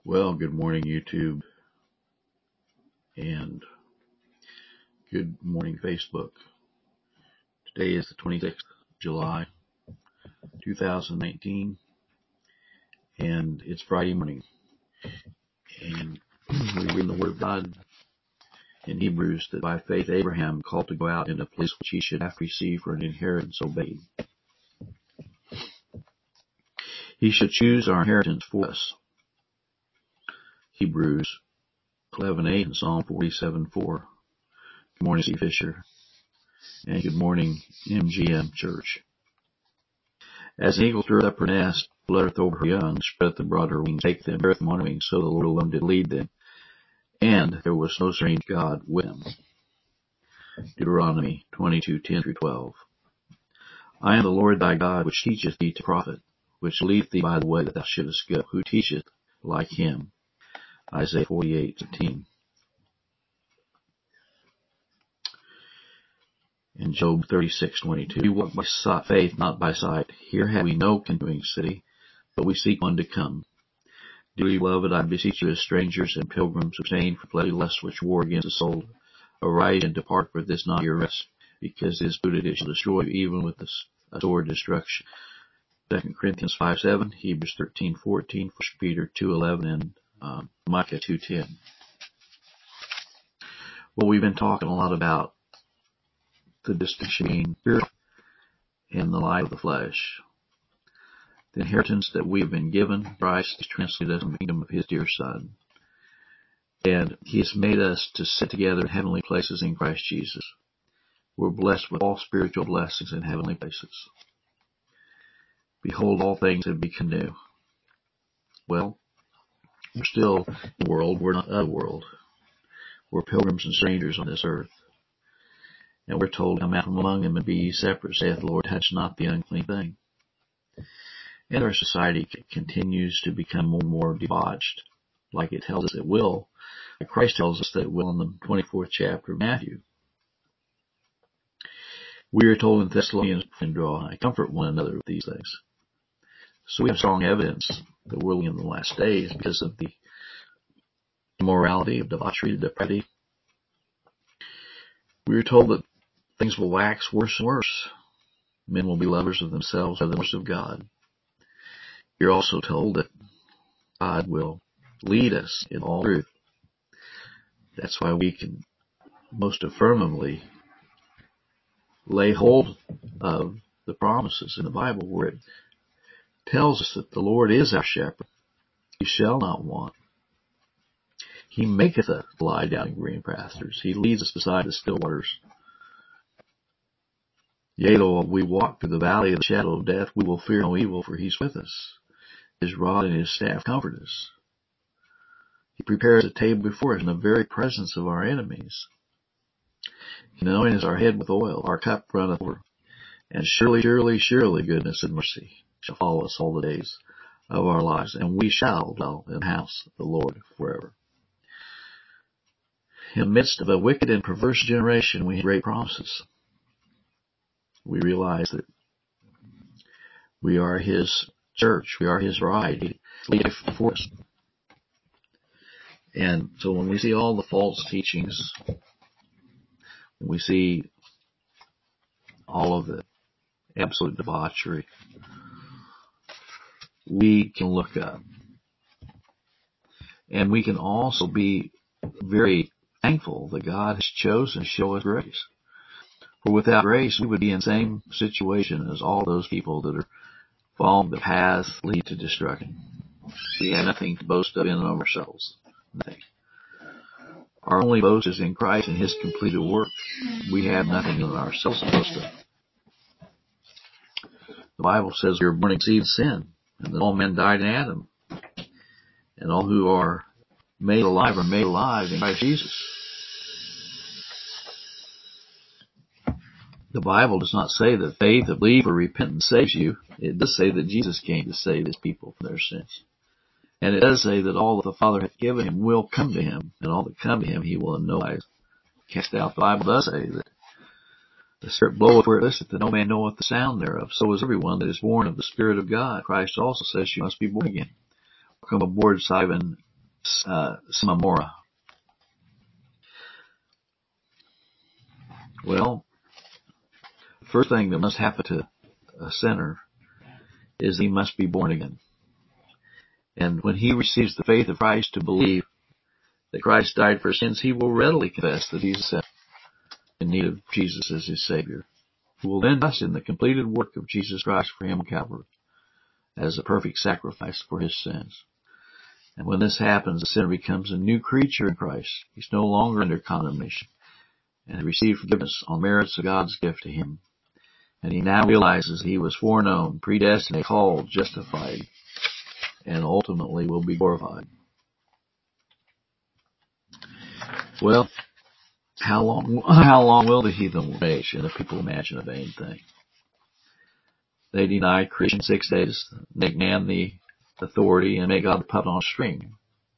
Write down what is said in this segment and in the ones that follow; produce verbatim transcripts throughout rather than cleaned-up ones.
Well, good morning, YouTube, and good morning, Facebook. Today is the twenty-sixth of July, two thousand nineteen, and it's Friday morning. And we read in the Word of God in Hebrews that by faith Abraham called to go out in a place which he should have received for an inheritance obeyed. He should choose our inheritance for us. Hebrews eleven eight and Psalm forty-seven four. Good morning, C. Fisher, and good morning, M G M Church. As an eagle stirreth up her nest, fluttereth over her young, spreadeth abroad her wings, taketh them, beareth them on her wings, so the Lord alone did lead them, and there was no strange God with them. Deuteronomy twenty-two ten through twelve. I am the Lord thy God, which teacheth thee to profit, which leadeth thee by the way that thou shouldest go, who teacheth like him. Isaiah forty-eight fifteen. And Job thirty-six twenty-two. We walk by faith, not by sight. Here have we no continuing city, but we seek one to come. Dearly beloved, I beseech you as strangers and pilgrims, abstain from bloody lusts which war against the soul. Arise and depart, for this not your rest, because it is booted, it shall destroy you, even with a sword destruction. Second Corinthians five seven, Hebrews thirteen fourteen, First Peter two eleven, and um, Micah two ten. Well, we've been talking a lot about the distinction between spirit and the life of the flesh. The inheritance that we have been given, Christ has translated us in the kingdom of his dear Son. And he has made us to sit together in heavenly places in Christ Jesus. We're blessed with all spiritual blessings in heavenly places. Behold, all things have become new. Well, we're still in the world. We're not of the world. We're pilgrims and strangers on this earth. And we're told, come out from among them and be ye separate, saith the Lord, touch not the unclean thing. And our society continues to become more and more debauched, like it tells us it will. Like Christ tells us that it will in the twenty-fourth chapter of Matthew. We are told in Thessalonians to draw nigh, comfort one another with these things. So we have strong evidence that we're living in the last days because of the immorality, of debauchery, depravity. We are told that things will wax worse and worse. Men will be lovers of themselves rather than lovers of God. You're also told that God will lead us in all truth. That's why we can most affirmably lay hold of the promises in the Bible where it tells us that the Lord is our shepherd. We shall not want. He maketh us lie down in green pastures. He leads us beside the still waters. Yea, though we walk through the valley of the shadow of death, we will fear no evil, for he's with us. His rod and his staff comfort us. He prepares a table before us in the very presence of our enemies. He anointeth our head with oil, our cup runneth over. And surely, surely, surely goodness and mercy shall follow us all the days of our lives, and we shall dwell in the house of the Lord forever. In the midst of a wicked and perverse generation, we have great promises. We realize that we are his church, we are his bride, he leads for us. And so when we see all the false teachings, when we see all of the absolute debauchery, we can look up. And we can also be very thankful that God has chosen to show us grace. For without grace, we would be in the same situation as all those people that are following the paths lead to destruction. We have nothing to boast of in and of ourselves. Nothing. Our only boast is in Christ and his completed work. We have nothing in ourselves to boast of. The Bible says we are born in seed of sin, and that all men died in Adam. And all who are made alive are made alive in Christ Jesus. The Bible does not say that faith, belief, or repentance saves you. It does say that Jesus came to save his people from their sins. And it does say that all that the Father hath given him will come to him, and all that come to him he will in no wise cast out. The Bible does say that the Spirit bloweth where it listeth, that no man knoweth the sound thereof. So is everyone that is born of the Spirit of God. Christ also says you must be born again. Welcome aboard, Simon uh, Samamora. Well, the first thing that must happen to a sinner is he must be born again. And when he receives the faith of Christ to believe that Christ died for his sins, he will readily confess that he's a sinner in need of Jesus as his Savior, who will then trust in the completed work of Jesus Christ for him on Calvary as a perfect sacrifice for his sins. And when this happens, the sinner becomes a new creature in Christ. He's no longer under condemnation, and he receives forgiveness on merits of God's gift to him. And he now realizes he was foreknown, predestined, called, justified, and ultimately will be glorified. Well, how long, how long will the heathen rage? And the people imagine a vain thing. They deny creation six days, make man the authority, and make God the puppet on a string.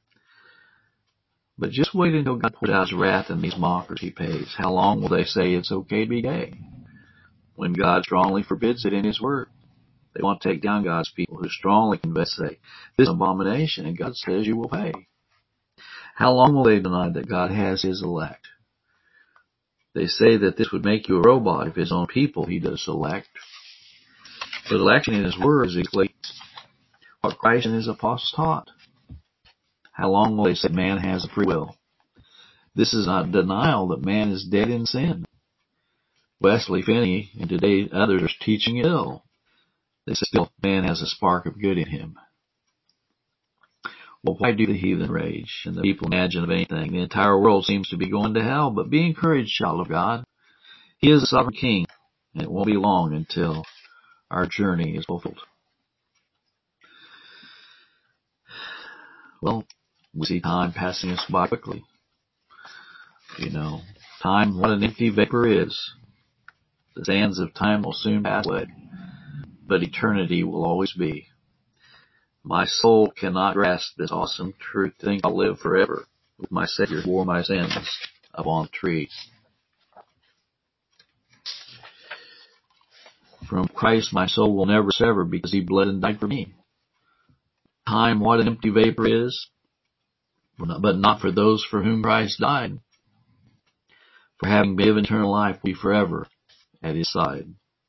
But just wait until God pours out his wrath and these mockers he pays. How long will they say it's okay to be gay, when God strongly forbids it in his word? They want to take down God's people who strongly confess, say, this is an abomination, and God says you will pay. How long will they deny that God has his elect? They say that this would make you a robot if his own people he does elect. But election in his word is exactly what Christ and his apostles taught. How long will they say man has a free will? This is not denial that man is dead in sin. Wesley, Finney, and today others are teaching it ill. They say still man has a spark of good in him. Well, why do the heathen rage and the people imagine of anything? The entire world seems to be going to hell, but be encouraged, child of God. He is the sovereign king, and it won't be long until our journey is fulfilled. Well, we see time passing us by quickly. You know, time, what an empty vapor is. The sands of time will soon pass away, but eternity will always be. My soul cannot grasp this awesome truth. Think I'll live forever with my Savior who bore my sins upon the tree. From Christ my soul will never sever, because he bled and died for me. Time, what an empty vapor is, but not for those for whom Christ died. For having been given eternal life, we forever at his side.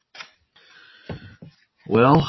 Well,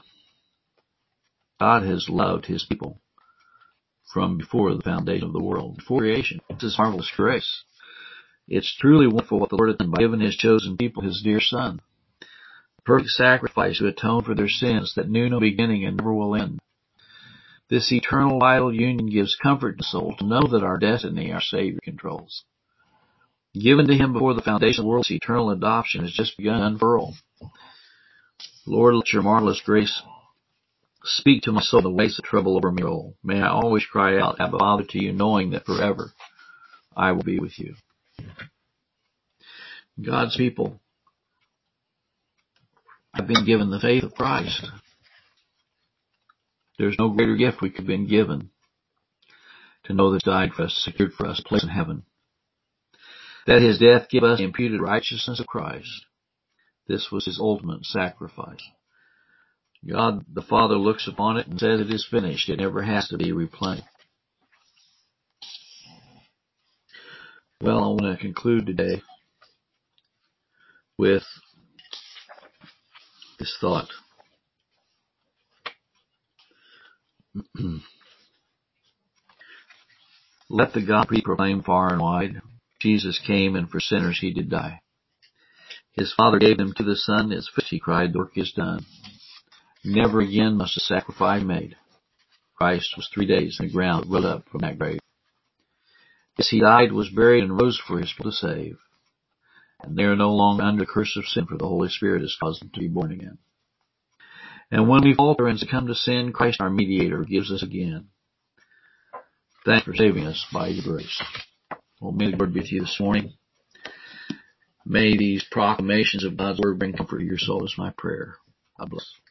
God has loved his people from before the foundation of the world, before creation. It's his marvelous grace. It's truly wonderful what the Lord has done by giving his chosen people his dear Son, the perfect sacrifice to atone for their sins that knew no beginning and never will end. This eternal vital union gives comfort to the soul to know that our destiny our Savior controls. Given to him before the foundation of the world, his eternal adoption has just begun to unfurl. Lord, let your marvelous grace speak to my soul the ways of trouble over me roll. May I always cry out, Abba, Father, to you, knowing that forever I will be with you. God's people have been given the faith of Christ. There's no greater gift we could have been given to know that he died for us, secured for us a place in heaven. That his death gave us the imputed righteousness of Christ. This was his ultimate sacrifice. God the Father looks upon it and says it is finished. It never has to be replenished. Well, I want to conclude today with this thought. Let the gospel be proclaimed far and wide. Jesus came, and for sinners he did die. His Father gave him to the Son. It's finished, he cried, the work is done. Never again must a sacrifice be made. Christ was three days in the ground, rose up from that grave. Yes, he died, was buried, and rose for his people to save. And they are no longer under the curse of sin, for the Holy Spirit has caused them to be born again. And when we falter and succumb to sin, Christ our mediator gives us again. Thanks for saving us by your grace. Well, may the Lord be with you this morning. May these proclamations of God's word bring comfort to your soul, is my prayer. God bless.